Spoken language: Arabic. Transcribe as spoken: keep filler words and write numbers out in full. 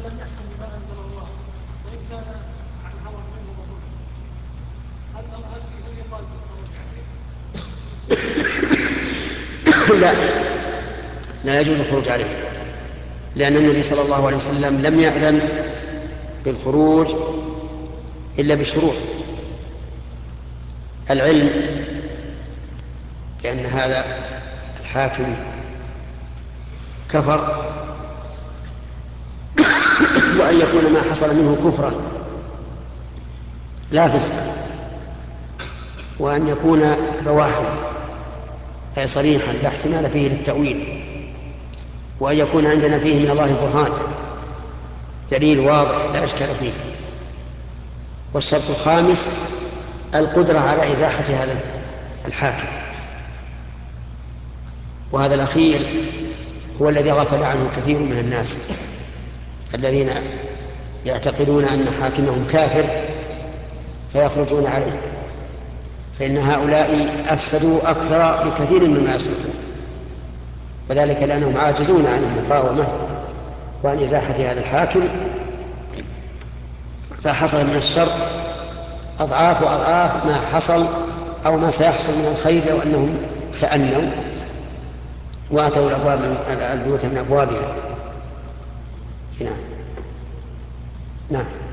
لم يحكم بما انزل الله وان كان عن هوى منه وظلم، هل هل هل يقال بالخروج عليه؟ لا، لا يجوز الخروج عليه، لأن النبي صلى الله عليه وسلم لم يأذن بالخروج إلا بشروط: العلم، لأن هذا الحاكم كفر، وأن يكون ما حصل منه كفرا لا فسقا، وأن يكون بواحا أي صريحا لا احتمال فيه للتأويل، وأن يكون عندنا فيه من الله برهان دليل واضح لا إشكال فيه. والشرط الخامس القدرة على إزاحة هذا الحاكم، وهذا الأخير هو الذي غفل عنه كثير من الناس الذين يعتقدون أن حاكمهم كافر فيخرجون عليه، فإن هؤلاء أفسدوا أكثر بكثير مما يصلحون، وذلك لأنهم عاجزون عن المقاومة وعن إزاحة هذا الحاكم، فحصل من الشر أضعاف وأضعاف ما حصل أو ما سيحصل من الخير لو أنهم تأنوا وأتوا الأبواب من البيوت من أبوابها. نعم نعم